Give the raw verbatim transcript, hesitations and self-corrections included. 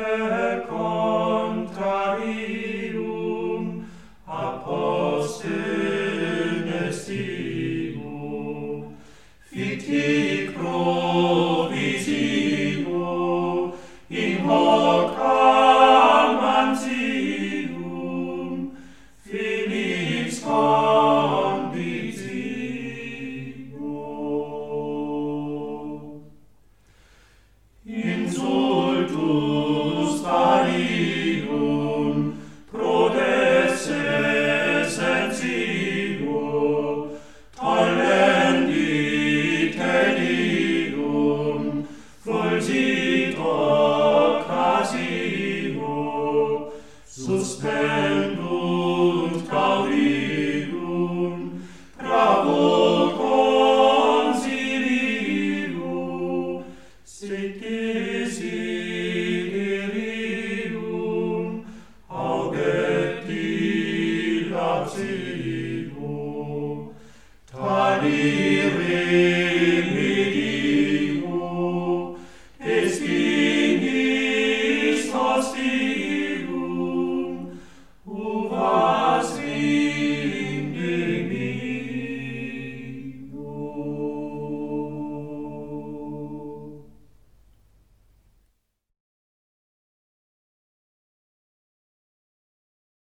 per contrarium apostum estivo, fit hic provisivo in hoc amantium Felix conditivo. Insultus alium prodesse sensibus, tollendit tedium, fulgit occasio, suspens